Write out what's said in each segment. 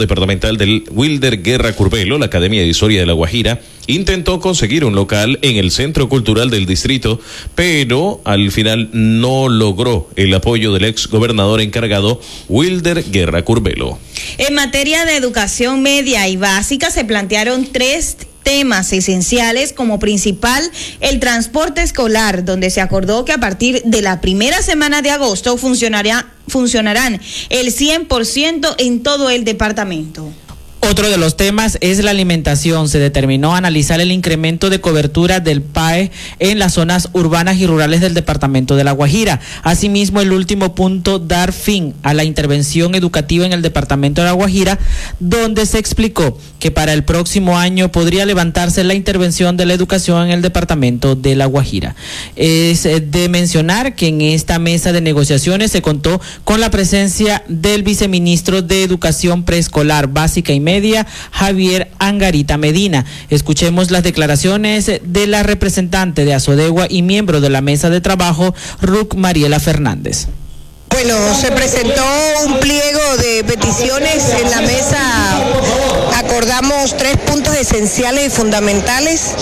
departamental del Wilder Guerra Curbelo, la Academia de Historia de La Guajira, intentó conseguir un local en el Centro Cultural del distrito, pero al final no logró el apoyo del ex gobernador encargado, Wilder Guerra Curbelo. En materia de educación media y básica se plantearon 3 temas esenciales, como principal el transporte escolar, donde se acordó que a partir de la primera semana de agosto funcionarán el 100% en todo el departamento. Otro de los temas es la alimentación. Se determinó analizar el incremento de cobertura del PAE en las zonas urbanas y rurales del departamento de La Guajira. Asimismo, el último punto, dar fin a la intervención educativa en el departamento de La Guajira, donde se explicó que para el próximo año podría levantarse la intervención de la educación en el departamento de La Guajira. Es de mencionar que en esta mesa de negociaciones se contó con la presencia del viceministro de Educación Preescolar, Básica y Media, Javier Angarita Medina. Escuchemos las declaraciones de la representante de Azodegua y miembro de la mesa de trabajo, Ruc Mariela Fernández. Bueno, se presentó un pliego de peticiones en la mesa. Acordamos 3 puntos esenciales y fundamentales.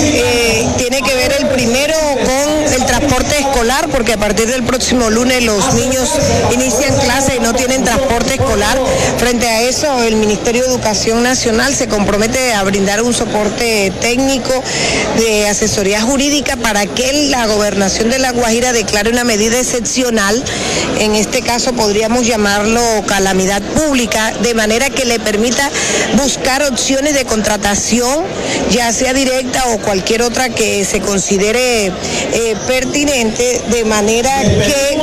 Tiene que ver el primero con el transporte escolar, porque a partir del próximo lunes los niños inician clase y no tienen transporte escolar. Frente a eso, el Ministerio de Educación Nacional se compromete a brindar un soporte técnico de asesoría jurídica para que la Gobernación de La Guajira declare una medida excepcional. En este caso podríamos llamarlo calamidad pública, de manera que le permita buscar opciones de contratación, ya sea directa o cualquier otra que se considere pertinente, de manera que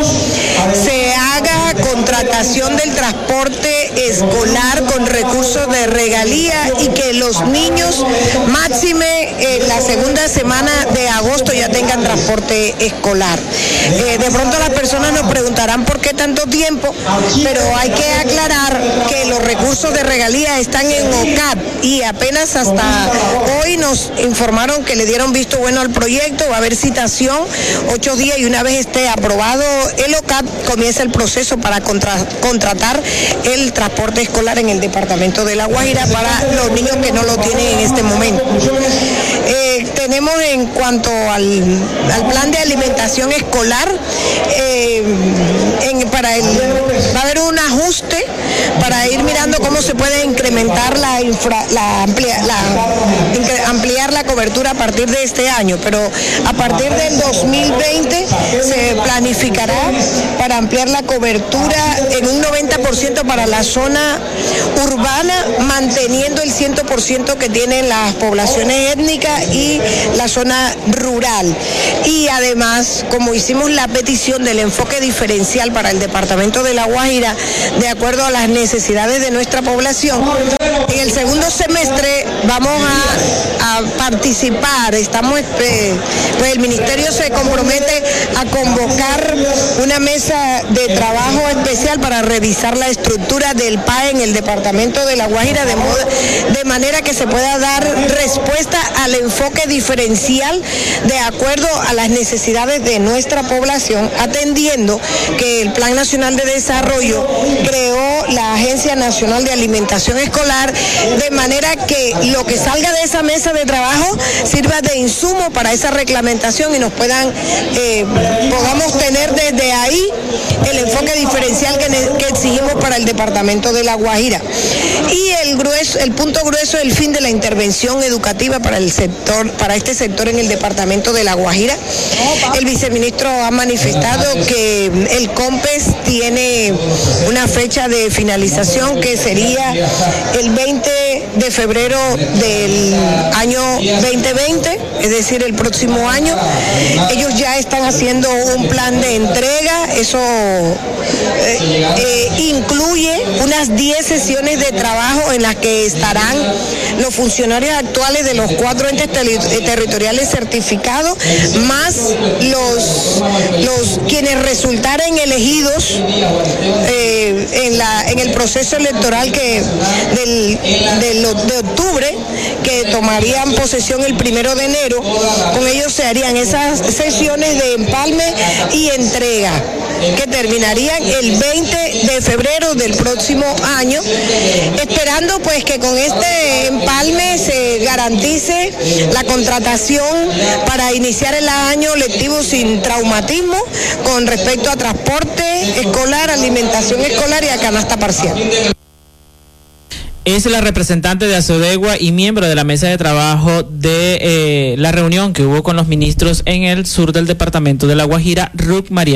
se haga contratación del transporte escolar con recursos de regalía y que los niños máxime la segunda semana de agosto ya tengan transporte escolar. De pronto las personas nos preguntarán por qué tanto tiempo, pero hay que aclarar que los recursos de regalía están en OCAP y apenas hasta hoy nos informaron que le dieron visto bueno al proyecto. Va a haber citación 8 días y una vez esté aprobado el OCAP comienza el proceso para contratar el transporte escolar en el departamento de La Guajira para los niños que no lo tienen en este momento. Tenemos en cuanto al plan de alimentación escolar, va a haber un ajuste para ir mirando cómo se puede incrementar ampliar la cobertura a partir de este año, pero a partir del 2020 se planificará para ampliar la cobertura en un 90% para la zona urbana, manteniendo el 100% que tienen las poblaciones étnicas y la zona rural. Y además, como hicimos la petición del enfoque diferencial para el departamento de La Guajira, de acuerdo a las necesidades de nuestra población, en el segundo semestre vamos a participar. Pues el ministerio se compromete a convocar una mesa de trabajo especial para revisar la estructura del PAE en el departamento de La Guajira, de manera que se pueda dar respuesta al enfoque diferencial de acuerdo a las necesidades de nuestra población, atendiendo que el Plan Nacional de Desarrollo creó la Agencia Nacional de Alimentación Escolar, de manera que lo que salga de esa mesa de trabajo sirva de insumo para esa reglamentación y nos podamos tener desde ahí el enfoque diferencial que exigimos para el departamento de La Guajira. Y el punto grueso, el fin de la intervención educativa para este sector en el departamento de La Guajira. El viceministro ha manifestado que el COMPES tiene una fecha de finalización que sería el 20 de febrero del año 2020, es decir, el próximo año. Ellos ya están haciendo un plan de entrega, eso incluye unas 10 sesiones de trabajo en las que estarán los funcionarios actuales de los 4 entes territoriales certificados, más los quienes resultaren elegidos en el proceso electoral de octubre, que tomarían posesión el 1 de enero. Con ellos se harían esas sesiones de empalme y entrega. que terminarían el 20 de febrero del próximo año, esperando pues que con este empalme se garantice la contratación para iniciar el año lectivo sin traumatismo con respecto a transporte escolar, alimentación escolar y a canasta parcial. Es la representante de Asodegua y miembro de la mesa de trabajo de la reunión que hubo con los ministros en el sur del departamento de La Guajira, Ruth María.